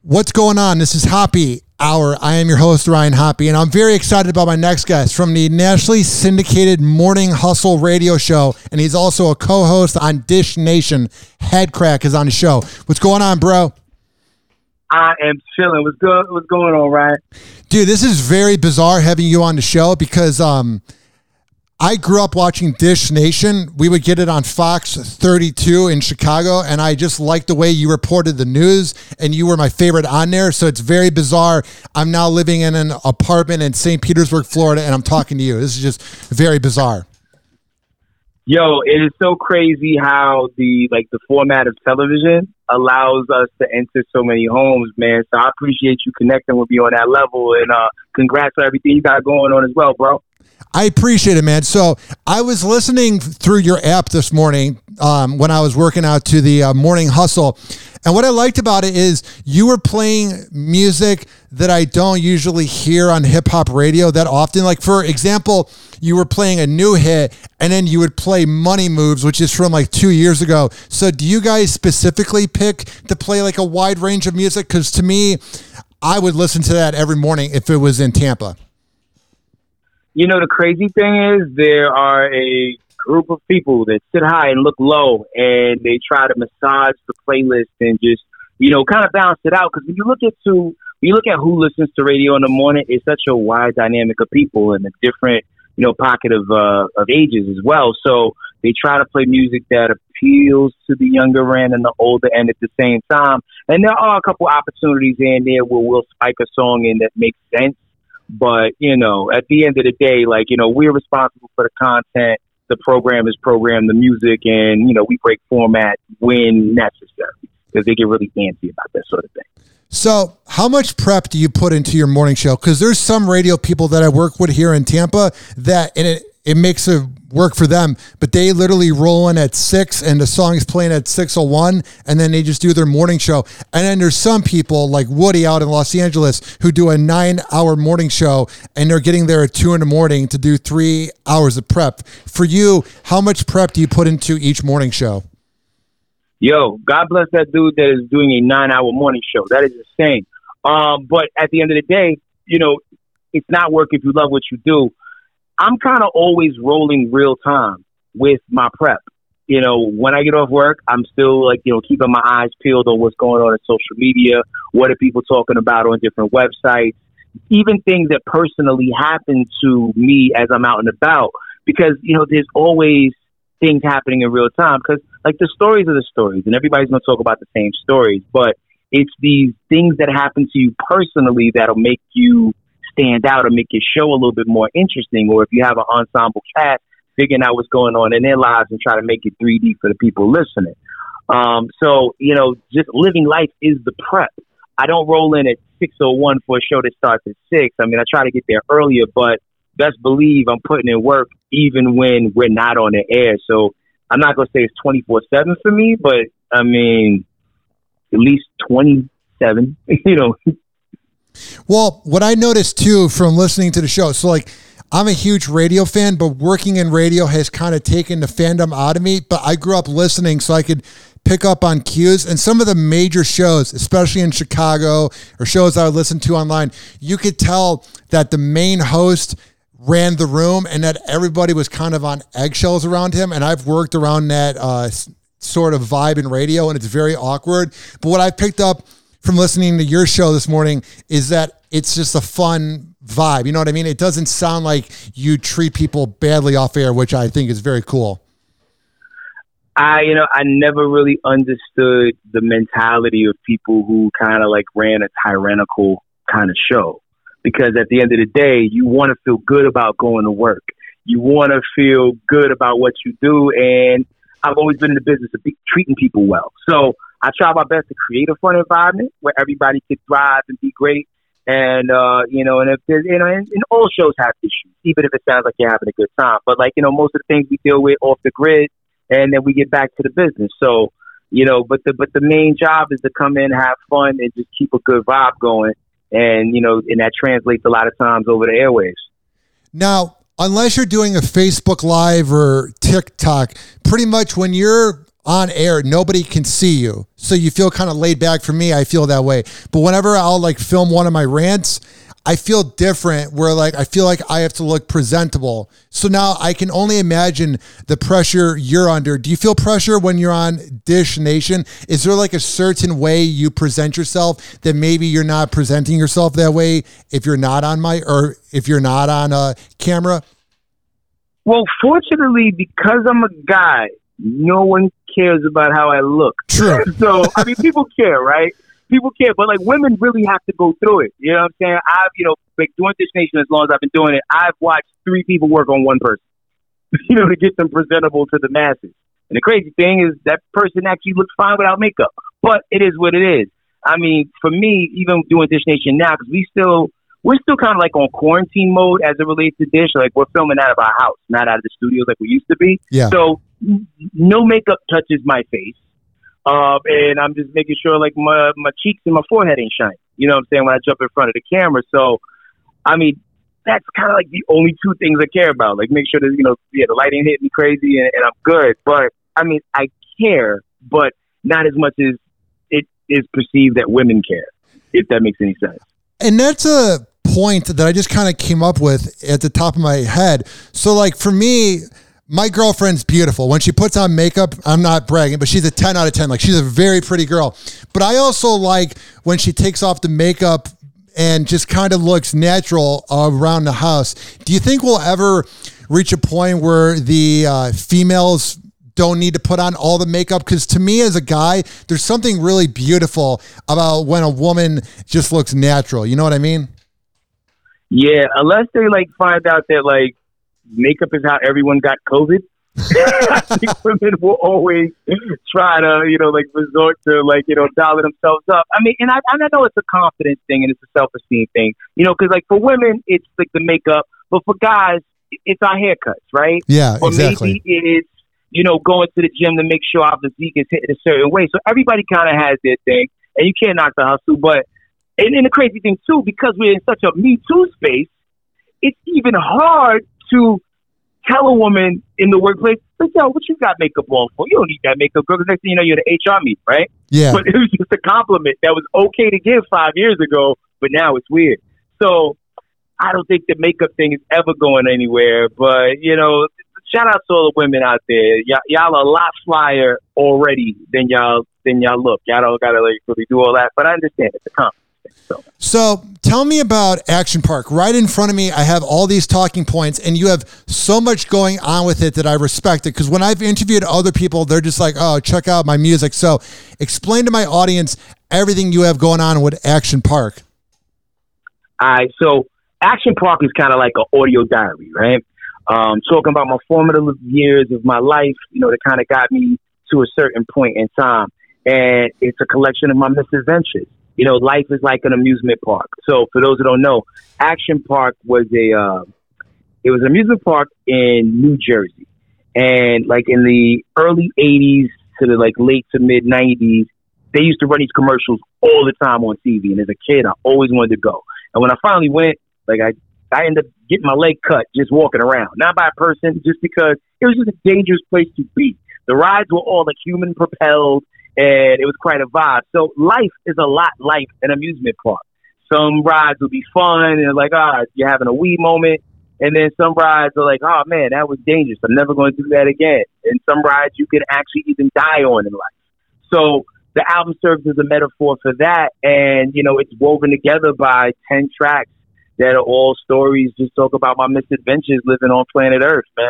What's going on? This is Hoppy Hour. I am your host, Ryan Hoppy, and I'm very excited about my next guest from the nationally syndicated Morning Hustle radio show, and he's also a co-host on Dish Nation. Headcrack is on the show. What's going on, bro? I am chilling. What's good? What's going on, Ryan? Dude, this is very bizarre having you on the show because I grew up watching Dish Nation. We would get it on Fox 32 in Chicago, and I just liked the way you reported the news, and you were my favorite on there, so it's very bizarre. I'm now living in an apartment in St. Petersburg, Florida, and I'm talking to you. This is just very bizarre. Yo, it is so crazy how the format of television allows us to enter so many homes, man. So I appreciate you connecting with me on that level, and congrats on everything you got going on as well, bro. I appreciate it, man. So I was listening through your app this morning when I was working out to the Morning Hustle. And what I liked about it is you were playing music that I don't usually hear on hip hop radio that often. Like, for example, you were playing a new hit and then you would play Money Moves, which is from like 2 years ago. So do you guys specifically pick to play like a wide range of music? Because to me, I would listen to that every morning if it was in Tampa. You know, the crazy thing is there are a group of people that sit high and look low, and they try to massage the playlist and just, you know, kind of balance it out. Because when you look at who listens to radio in the morning, it's such a wide dynamic of people and a different, you know, pocket of ages as well. So they try to play music that appeals to the younger end and the older end at the same time. And there are a couple opportunities in there where we'll spike a song in that makes sense. But, you know, at the end of the day, like, you know, we're responsible for the content. The program is the music, and, you know, we break format when necessary because they get really fancy about that sort of thing. So how much prep do you put into your morning show? Because there's some radio people that I work with here in Tampa that, and it makes it work for them, but they literally roll in at 6 and the song is playing at 6:01 and then they just do their morning show. And then there's some people like Woody out in Los Angeles who do a 9-hour morning show and they're getting there at 2 a.m. to do 3 hours of prep. For you, how much prep do you put into each morning show? Yo, God bless that dude that is doing a 9-hour morning show. That is insane. But at the end of the day, you know, it's not work if you love what you do. I'm kind of always rolling real time with my prep. You know, when I get off work, I'm still like, you know, keeping my eyes peeled on what's going on in social media. What are people talking about on different websites? Even things that personally happen to me as I'm out and about. Because, you know, there's always things happening in real time. Because, like, the stories are the stories, and everybody's going to talk about the same stories. But it's these things that happen to you personally that'll make you stand out or make your show a little bit more interesting. Or if you have an ensemble cast, figuring out what's going on in their lives and try to make it 3D for the people listening. So, you know, just living life is the prep. I don't roll in at 6:01 for a show that starts at 6. I mean, I try to get there earlier, but best believe I'm putting in work even when we're not on the air. So I'm not going to say it's 24/7 for me, but I mean, at least 27, you know. Well, what I noticed too from listening to the show, so like I'm a huge radio fan, but working in radio has kind of taken the fandom out of me, but I grew up listening so I could pick up on cues. And some of the major shows, especially in Chicago or shows I would listen to online, you could tell that the main host ran the room and that everybody was kind of on eggshells around him. And I've worked around that sort of vibe in radio, and it's very awkward. But what I picked up from listening to your show this morning is that it's just a fun vibe. You know what I mean? It doesn't sound like you treat people badly off air, which I think is very cool. I never really understood the mentality of people who kind of like ran a tyrannical kind of show. Because at the end of the day, you want to feel good about going to work. You want to feel good about what you do. And I've always been in the business of treating people well. So I try my best to create a fun environment where everybody can thrive and be great. And, and if there's, and all shows have issues, even if it sounds like you're having a good time. But like, most of the things we deal with off the grid, and then we get back to the business. So, but the main job is to come in, have fun, and just keep a good vibe going. And, and that translates a lot of times over the airwaves. Now, unless you're doing a Facebook Live or TikTok, pretty much when you're on air, nobody can see you. So you feel kind of laid back. For me, I feel that way. But whenever I'll like film one of my rants, I feel different where like I feel like I have to look presentable. So now I can only imagine the pressure you're under. Do you feel pressure when you're on Dish Nation? Is there like a certain way you present yourself that maybe you're not presenting yourself that way if you're not on if you're not on a camera? Well, fortunately, because I'm a guy, no one cares about how I look. True. So, I mean, people care, right? People care, but like women really have to go through it. You know what I'm saying? Like doing Dish Nation as long as I've been doing it, I've watched 3 people work on one person, to get them presentable to the masses. And the crazy thing is that person actually looks fine without makeup, but it is what it is. I mean, for me, even doing Dish Nation now, because we're still kind of like on quarantine mode as it relates to Dish. Like we're filming out of our house, not out of the studios like we used to be. Yeah. So no makeup touches my face. And I'm just making sure like my cheeks and my forehead ain't shiny. You know what I'm saying? When I jump in front of the camera. So, I mean, that's kind of like the only 2 things I care about. Like make sure that, the lighting hit me crazy and I'm good. But I mean, I care, but not as much as it is perceived that women care, if that makes any sense. And that's a point that I just kind of came up with at the top of my head. So like for me, my girlfriend's beautiful. When she puts on makeup, I'm not bragging, but she's a 10 out of 10. Like she's a very pretty girl. But I also like when she takes off the makeup and just kind of looks natural around the house. Do you think we'll ever reach a point where the females don't need to put on all the makeup? Because to me as a guy, there's something really beautiful about when a woman just looks natural. You know what I mean? Yeah, unless they like find out that like makeup is how everyone got COVID. I think women will always try to, resort to dollar themselves up. I mean, and I know it's a confidence thing and it's a self-esteem thing, because like for women, it's like the makeup, but for guys, it's our haircuts, right? Yeah, or exactly. Maybe it's, going to the gym to make sure our physique is hit a certain way. So everybody kind of has their thing and you can't knock the hustle, but and the crazy thing too, because we're in such a Me Too space, it's even hard to tell a woman in the workplace, like, yo, what you got makeup on for? You don't need that makeup, girl. Because next thing you know, you're the HR meeting, right? Yeah. But it was just a compliment that was okay to give 5 years ago, but now it's weird. So I don't think the makeup thing is ever going anywhere. But, shout out to all the women out there. Y'all are a lot flyer already than y'all look. Y'all don't got to really do all that. But I understand it's a compliment. So tell me about Action Park. Right in front of me, I have all these talking points, and you have so much going on with it that I respect it. Because when I've interviewed other people, they're just like, oh, check out my music. So explain to my audience everything you have going on with Action Park. All right, so Action Park is kind of like an audio diary, right? Talking about my formative years of my life, that kind of got me to a certain point in time. And it's a collection of my misadventures. Life is like an amusement park. So for those who don't know, Action Park was an amusement park in New Jersey. And like in the early 80s to the late to mid 90s, they used to run these commercials all the time on TV. And as a kid, I always wanted to go. And when I finally went, I ended up getting my leg cut just walking around. Not by a person, just because it was just a dangerous place to be. The rides were all human propelled. And it was quite a vibe. So life is a lot like an amusement park. Some rides will be fun and you're having a wee moment. And then some rides are like, oh man, that was dangerous. I'm never going to do that again. And some rides you can actually even die on in life. So the album serves as a metaphor for that. And, it's woven together by 10 tracks that are all stories just talk about my misadventures living on planet Earth, man.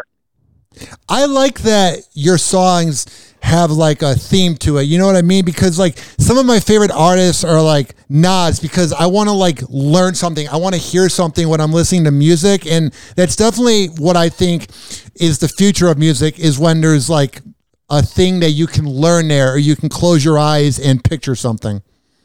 I like that your songs have a theme to it. You know what I mean? Because some of my favorite artists are Nas, because I want to learn something. I want to hear something when I'm listening to music. And that's definitely what I think is the future of music, is when there's a thing that you can learn there, or you can close your eyes and picture something.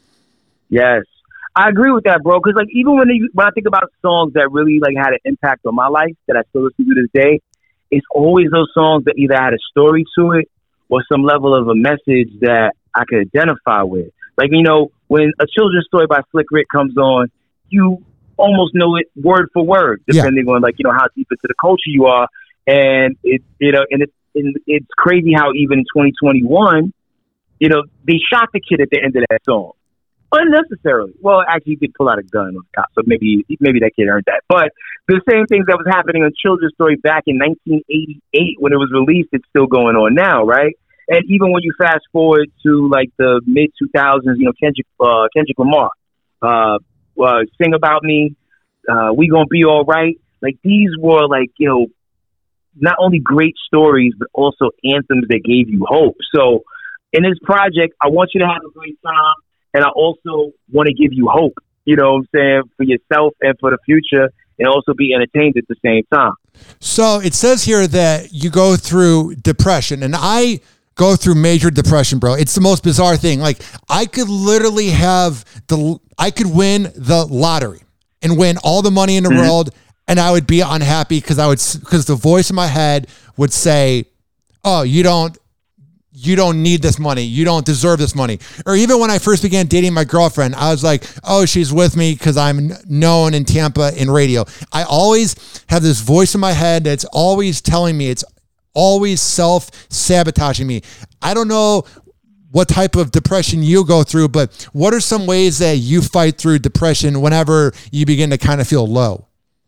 Yes. I agree with that, bro. Because even when I think about songs that really had an impact on my life that I still listen to this day, it's always those songs that either had a story to it or some level of a message that I could identify with. When a children's story by Slick Rick comes on, you almost know it word for word, depending on how deep into the culture you are. And it it's crazy how even in 2021, you know, they shot the kid at the end of that song. Unnecessarily. Well, actually, he did pull out a gun on the cop, so maybe that kid earned that. But the same things that was happening on Children's Story back in 1988 when it was released, it's still going on now, right? And even when you fast forward to like the mid 2000s, you know, Kendrick Lamar, Sing About Me, We Gonna Be All Right. Like these were like, you know, not only great stories but also anthems that gave you hope. So in this project, I want you to have a great time. And I also want to give you hope, you know what I'm saying, for yourself and for the future, and also be entertained at the same time. So it says here that you go through depression, and I go through major depression, bro. It's the most bizarre thing. Like I could literally I could win the lottery and win all the money in the world, and I would be unhappy because the voice in my head would say, "Oh, you don't need this money. You don't deserve this money." Or even when I first began dating my girlfriend, I was like, "Oh, she's with me because I'm known in Tampa in radio." I always have this voice in my head that's always telling me, it's always self-sabotaging me. I don't know what type of depression you go through, but what are some ways that you fight through depression whenever you begin to kind of feel low?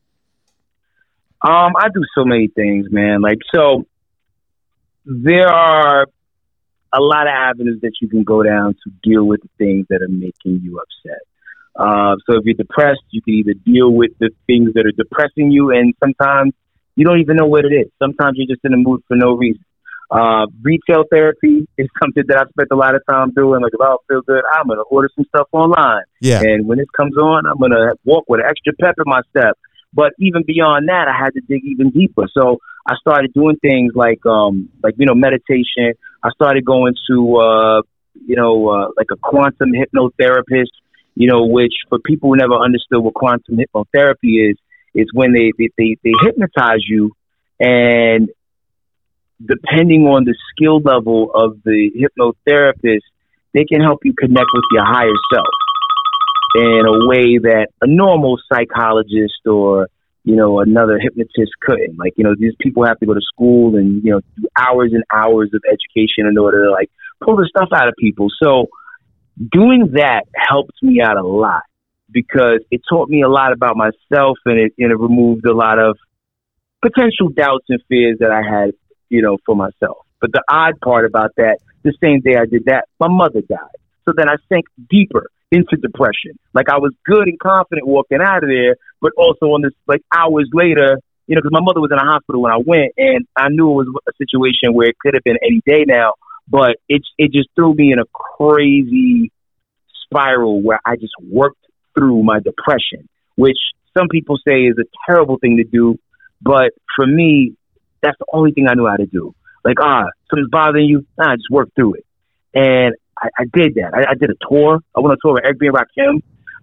I do so many things, man. Like, so there are a lot of avenues that you can go down to deal with the things that are making you upset. So if you're depressed, you can either deal with the things that are depressing you, and sometimes you don't even know what it is. Sometimes you're just in a mood for no reason. Retail therapy is something that I've spent a lot of time doing. Like, if I don't feel good, I'm going to order some stuff online. Yeah. And when this comes on, I'm going to walk with an extra pep in my step. But even beyond that, I had to dig even deeper. So I started doing things like meditation. I started going to, like a quantum hypnotherapist, you know, which for people who never understood what quantum hypnotherapy is when they hypnotize you, and depending on the skill level of the hypnotherapist, they can help you connect with your higher self in a way that a normal psychologist or, you know, another hypnotist couldn't. Like, you know, these people have to go to school and, you know, do hours and hours of education in order to, like, pull the stuff out of people. So doing that helped me out a lot because it taught me a lot about myself, and it removed a lot of potential doubts and fears that I had, you know, for myself. But the odd part about that, the same day I did that, my mother died. So then I sank deeper into depression. Like, I was good and confident walking out of there, but also on this, like, hours later, you know, because my mother was in a hospital when I went, and I knew it was a situation where it could have been any day now, but it just threw me in a crazy spiral where I just worked through my depression, which some people say is a terrible thing to do, but for me, that's the only thing I knew how to do. Like, something's bothering you, just work through it. And I did that. I did a tour. I went on tour with Eric B. and Rakim.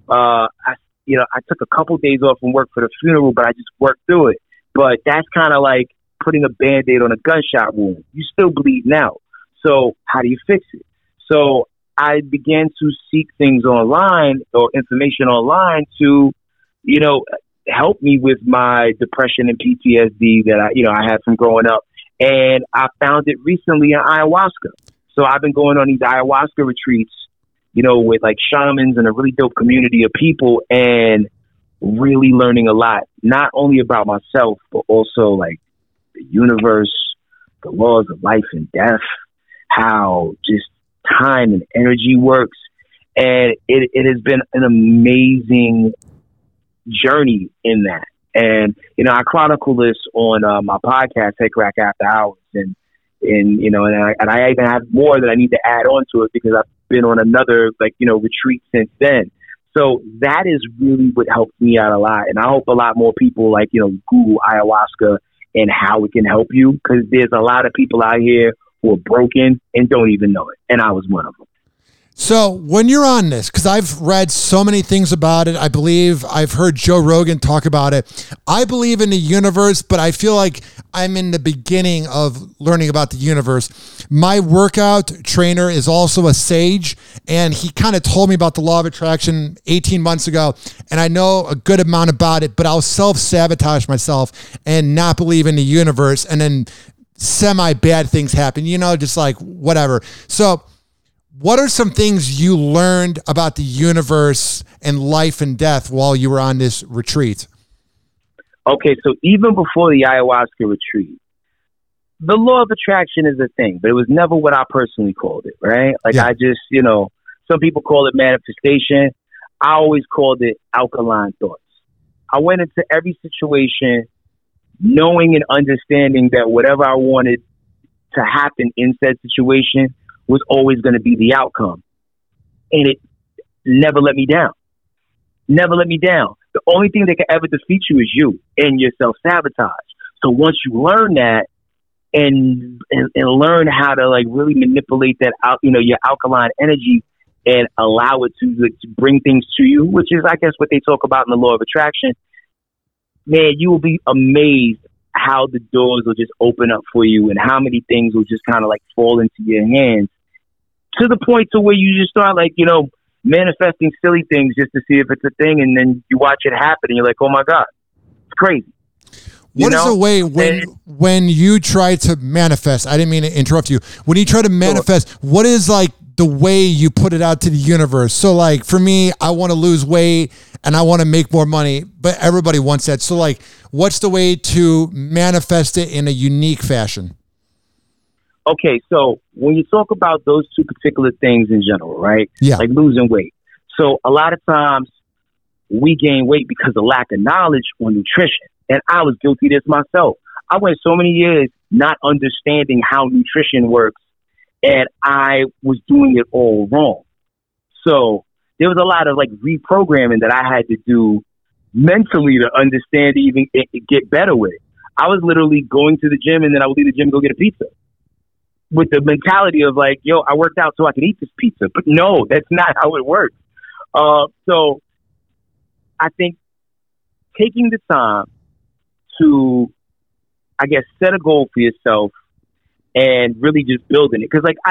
I took a couple days off from work for the funeral, but I just worked through it. But that's kind of like putting a Band-Aid on a gunshot wound. You still bleeding out. So how do you fix it? So I began to seek things online or information online to, you know, help me with my depression and PTSD that I had from growing up. And I found it recently in ayahuasca. So I've been going on these ayahuasca retreats, you know, with like shamans and a really dope community of people, and really learning a lot, not only about myself, but also like the universe, the laws of life and death, how just time and energy works. And it has been an amazing journey in that. And, you know, I chronicle this on my podcast, Head Crack After Hours. And I even have more that I need to add on to it because I've been on another, like, you know, retreat since then. So that is really what helped me out a lot. And I hope a lot more people, like, you know, Google ayahuasca and how it can help you, because there's a lot of people out here who are broken and don't even know it. And I was one of them. So when you're on this, because I've read so many things about it, I believe I've heard Joe Rogan talk about it. I believe in the universe, but I feel like I'm in the beginning of learning about the universe. My workout trainer is also a sage, and he kind of told me about the law of attraction 18 months ago, and I know a good amount about it, but I'll self-sabotage myself and not believe in the universe, and then semi bad things happen, just like whatever. So what are some things you learned about the universe and life and death while you were on this retreat? Okay, so even before the ayahuasca retreat, the law of attraction is a thing, but it was never what I personally called it, right? Like I just, some people call it manifestation. I always called it alkaline thoughts. I went into every situation knowing and understanding that whatever I wanted to happen in said situation was always going to be the outcome. And it never let me down. Never let me down. The only thing that can ever defeat you is you and your self-sabotage. So once you learn that and learn how to like really manipulate that out, your alkaline energy and allow it to bring things to you, which is, I guess, what they talk about in the law of attraction, man, you will be amazed how the doors will just open up for you and how many things will just kind of like fall into your hands to the point to where you just start like, manifesting silly things just to see if it's a thing. And then you watch it happen and you're like, oh my God, it's crazy. What is the way when you try to manifest? I didn't mean to interrupt you. When you try to manifest, what is like the way you put it out to the universe? So like for me, I want to lose weight and I want to make more money, but everybody wants that. So like, what's the way to manifest it in a unique fashion? Okay, so when you talk about those two particular things in general, right? Yeah. Like losing weight. So a lot of times we gain weight because of lack of knowledge on nutrition. And I was guilty of this myself. I went so many years not understanding how nutrition works, and I was doing it all wrong. So there was a lot of like reprogramming that I had to do mentally to understand, even get better with it. I was literally going to the gym and then I would leave the gym and go get a pizza with the mentality of like, yo, I worked out so I can eat this pizza. But no, that's not how it works. So I think taking the time to, I guess, set a goal for yourself and really just building it. Cause like,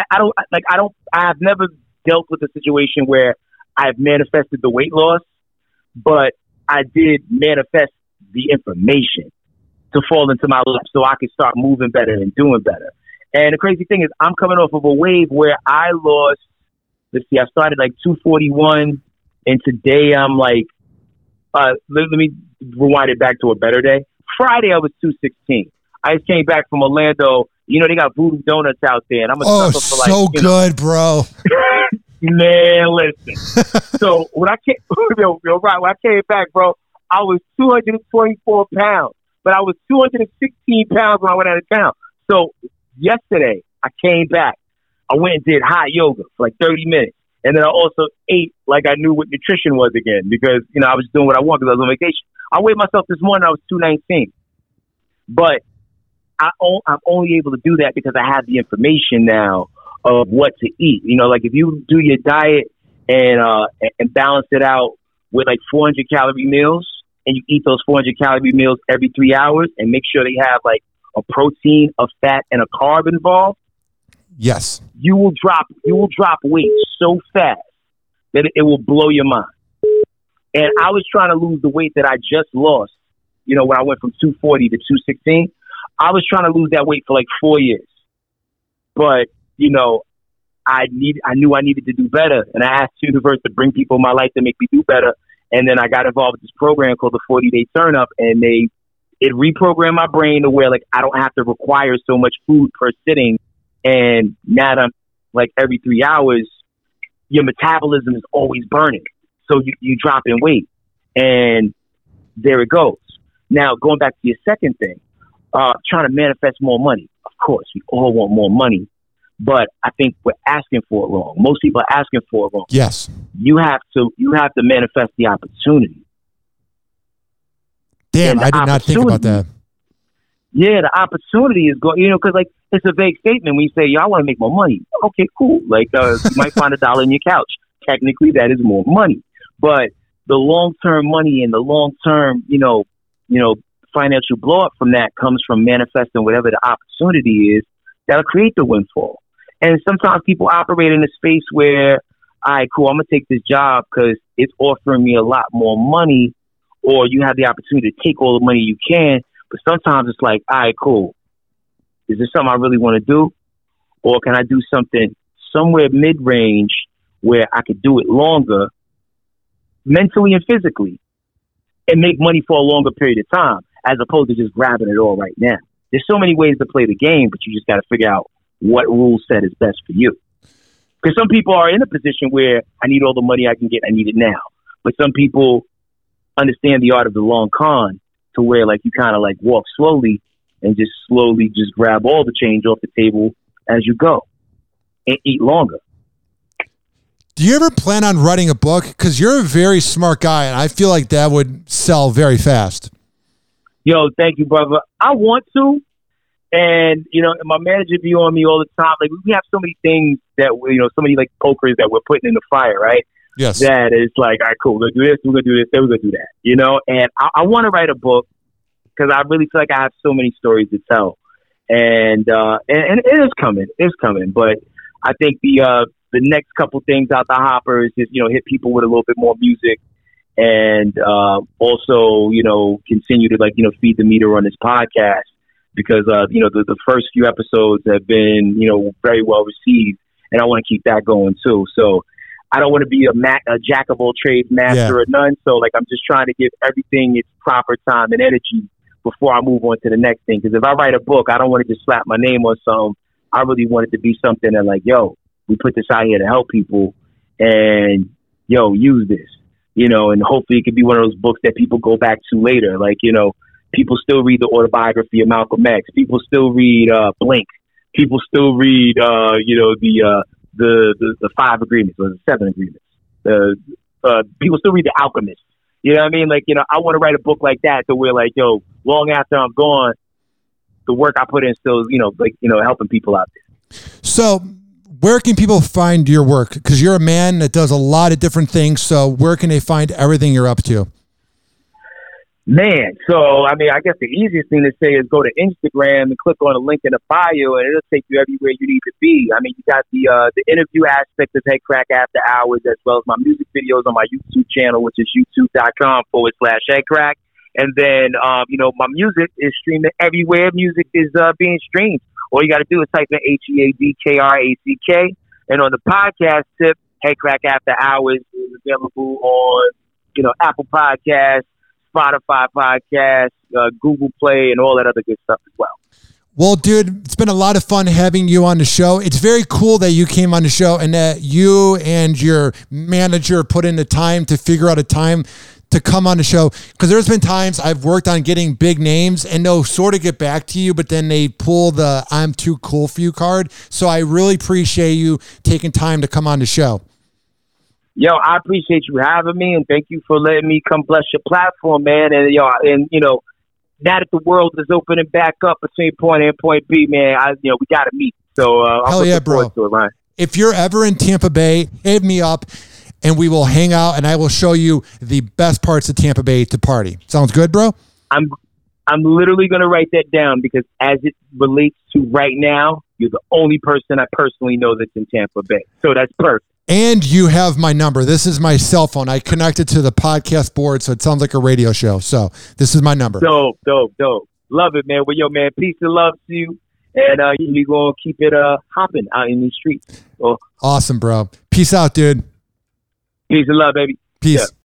I have never dealt with a situation where I've manifested the weight loss, but I did manifest the information to fall into my lap so I could start moving better and doing better. And the crazy thing is I'm coming off of a wave where I lost, let's see, I started like 241 and today I'm like, let me rewind it back to a better day. Friday I was 216. I just came back from Orlando. They got Voodoo Donuts out there and I'm a sucker for like, so good, bro. Man, listen. So when I came, when I came back, bro, I was 224 pounds, but I was 216 pounds when I went out of town. So yesterday I came back. I went and did hot yoga for like 30 minutes. And then I also ate like I knew what nutrition was again because, I was doing what I wanted because I was on vacation. I weighed myself this morning. I was 219. But I'm only able to do that because I have the information now of what to eat. Like if you do your diet and balance it out with like 400 calorie meals and you eat those 400 calorie meals every 3 hours and make sure they have like a protein, a fat, and a carb involved. Yes. You will drop weight so fast that it will blow your mind. And I was trying to lose the weight that I just lost, when I went from 240 to 216. I was trying to lose that weight for like 4 years. But, I knew I needed to do better. And I asked the universe to bring people in my life to make me do better. And then I got involved with this program called the 40-Day Turn Up. And it reprogrammed my brain to where like I don't have to require so much food per sitting. And now that I'm like every 3 hours, your metabolism is always burning. So you drop in weight. And there it goes. Now, going back to your second thing, trying to manifest more money. Of course, we all want more money. But I think we're asking for it wrong. Most people are asking for it wrong. Yes. You have to manifest the opportunity. Damn, I did not think about that. Yeah, the opportunity is going, because like it's a vague statement when you say, I want to make more money. Okay, cool. Like you might find $1 in your couch. Technically, that is more money. But the long-term money and the long-term, financial blow up from that comes from manifesting whatever the opportunity is that'll create the windfall. And sometimes people operate in a space where, all right, cool, I'm going to take this job because it's offering me a lot more money, or you have the opportunity to take all the money you can. But sometimes it's like, all right, cool, is this something I really want to do? Or can I do something somewhere mid-range where I could do it longer, mentally and physically, and make money for a longer period of time, as opposed to just grabbing it all right now? There's so many ways to play the game, but you just got to figure out what rule set is best for you. Because some people are in a position where I need all the money I can get, I need it now. But some people understand the art of the long con to where, like, you kind of like walk slowly and just slowly just grab all the change off the table as you go and eat longer. Do you ever plan on writing a book? Because you're a very smart guy, and I feel like that would sell very fast. Yo, thank you, brother. I want to. And, you know, my manager be on me all the time. Like, we have so many things that, so many, like, pokers that we're putting in the fire, right? Yes. That is like, all right, cool, we're going to do this, we're going to do this, then we're going to do that, you know? And I want to write a book because I really feel like I have so many stories to tell. And it is coming. It's coming. But I think the next couple things out the hopper is just, hit people with a little bit more music and also, continue to, like, feed the meter on this podcast. Because, the first few episodes have been, very well received. And I want to keep that going, too. So I don't want to be a jack of all trades, master of none. So, like, I'm just trying to give everything its proper time and energy before I move on to the next thing. Because if I write a book, I don't want to just slap my name on something. I really want it to be something that, like, yo, we put this out here to help people. And, yo, use this. And hopefully it could be one of those books that people go back to later. Like, people still read the autobiography of Malcolm X. People still read Blink. People still read, the 5 agreements or the 7 agreements. People still read The Alchemist. You know what I mean? Like, I want to write a book like that to where, like, yo, long after I'm gone, the work I put in still, helping people out there. So where can people find your work? Because you're a man that does a lot of different things. So where can they find everything you're up to? Man, so, I guess the easiest thing to say is go to Instagram and click on the link in the bio, and it'll take you everywhere you need to be. You got the interview aspect of Head Crack After Hours, as well as my music videos on my YouTube channel, which is youtube.com/headcrack. And then, my music is streaming everywhere music is being streamed. All you got to do is type in HEADKRACK. And on the podcast tip, Head Crack After Hours is available on, Apple Podcasts, Spotify podcast, Google Play, and all that other good stuff as well. Well, dude, it's been a lot of fun having you on the show. It's very cool that you came on the show and that you and your manager put in the time to figure out a time to come on the show. Because there's been times I've worked on getting big names and they'll sort of get back to you, but then they pull the I'm too cool for you card. So I really appreciate you taking time to come on the show. Yo, I appreciate you having me, and thank you for letting me come bless your platform, man. And now that the world is opening back up between point A and point B, man, we got to meet. So hell yeah, bro. To it, Ryan. If you're ever in Tampa Bay, hit me up, and we will hang out, and I will show you the best parts of Tampa Bay to party. Sounds good, bro? I'm literally going to write that down because as it relates to right now, you're the only person I personally know that's in Tampa Bay. So that's perfect. And you have my number. This is my cell phone. I connected to the podcast board, so it sounds like a radio show. So this is my number. Dope. Love it, man. Well, yo, man, peace and love to you. And you're going to keep it hopping out in these streets. Awesome, bro. Peace out, dude. Peace and love, baby. Peace. Yeah.